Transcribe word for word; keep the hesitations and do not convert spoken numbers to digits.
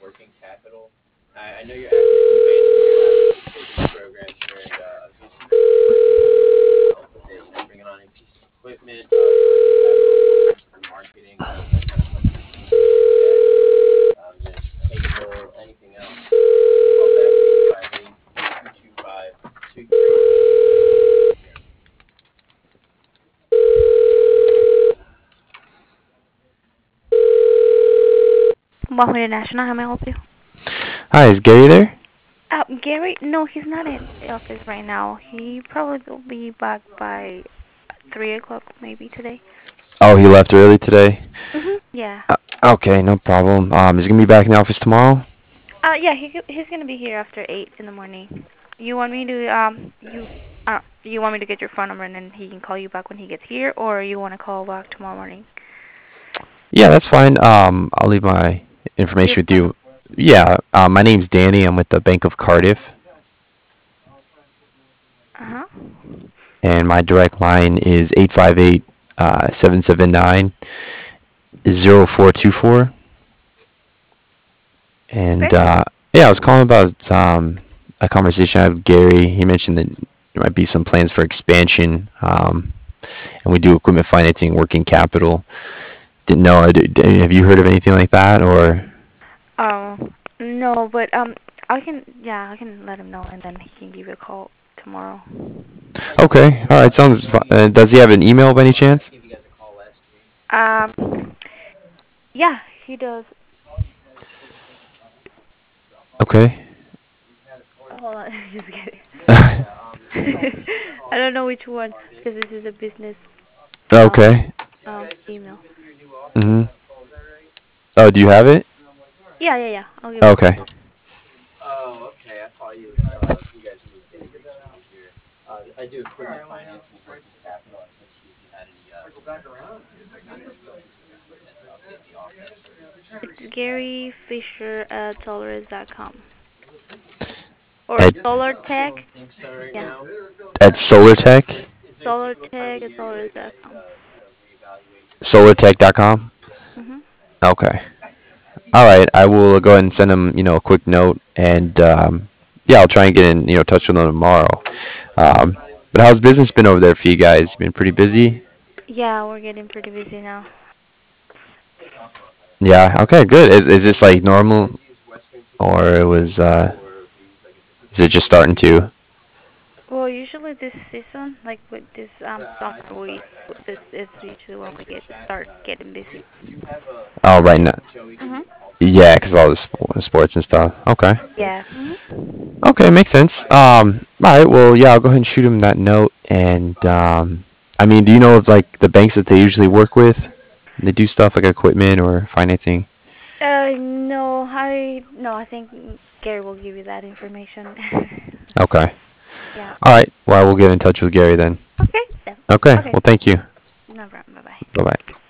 working capital. I, I know you're actively managing your laptop business programs here, and uh, I was just help with it. You know, bringing on a piece of equipment, uh, working capital needs for marketing, uh, that kind of stuff in the future. Um, just payroll, anything else. Call back eight five eight, two two five, two three. Bahama International, how may I help you? Hi, is Gary there? Uh, Gary, no, he's not in the office right now. He probably will be back by three o'clock maybe today. Oh, he left early today. Mhm. Yeah. Uh, okay, no problem. Um, is he gonna be back in the office tomorrow? Uh, yeah, he he's gonna be here after eight in the morning. You want me to um you uh you want me to get your phone number and then he can call you back when he gets here, or you want to call back tomorrow morning? Yeah, that's fine. Um, I'll leave my Your information with phone. you. Yeah, uh, my name's Danny. I'm with the Bank of Cardiff, Uh huh. and my direct line is eight five eight uh seven seven nine zero four two four. And Okay. uh, yeah, I was calling about um a conversation I had with Gary. He mentioned that there might be some plans for expansion. Um, and we do equipment financing, working capital. Didn't know. uh, d- d- Have you heard of anything like that, or? Oh no, but um I can yeah I can let him know and then he can give you a call tomorrow. Okay, all right, sounds. fi- Uh, does he have an email by any chance? Um yeah he does. Okay. Hold on, just kidding. I don't know which one because this is a business um Okay. um email. Mhm. Oh, do you have it? Yeah, yeah, yeah. I'll give it to you. Okay. Oh, okay. I thought you uh, you guys moved in recently here. Uh, I do equipment financing, working capital. I was gonna see if you had any uh, kind of uh, pieces of equipment to update the office. It's Gary Fisher at Solaris dot com or At Solar Uh, I Tech. don't think so right Yeah, now. at Solar Tech. Is there a Solar particular time Tech of at year you Solaris guys dot like com. uh, you know reevaluate your solar business? tech dot com. Mhm. Okay. All right. I will go ahead and send him, you know, a quick note, and um, yeah, I'll try and get in, you know, touch with him tomorrow. Um, but how's business been over there for you guys? Been pretty busy? Yeah, we're getting pretty busy now. Yeah. Okay. Good. Is is this like normal, or it was? Uh, is it just starting to? Well, usually this season, like with this um summer, we this is usually when we get start getting busy. Oh, right now. Mhm. Yeah, because all the sp- sports and stuff. Okay. Yeah. Mhm. Okay, makes sense. Um, all right. Well, yeah, I'll go ahead and shoot him that note. And um, I mean, do you know of like the banks that they usually work with? They do stuff like equipment or financing. Uh, no, I no, I think Gary will give you that information. Okay. Yeah. All right. Well, I will get in touch with Gary then. Okay. Then. Okay. Okay. Well, thank you. No problem. Bye bye. Bye bye.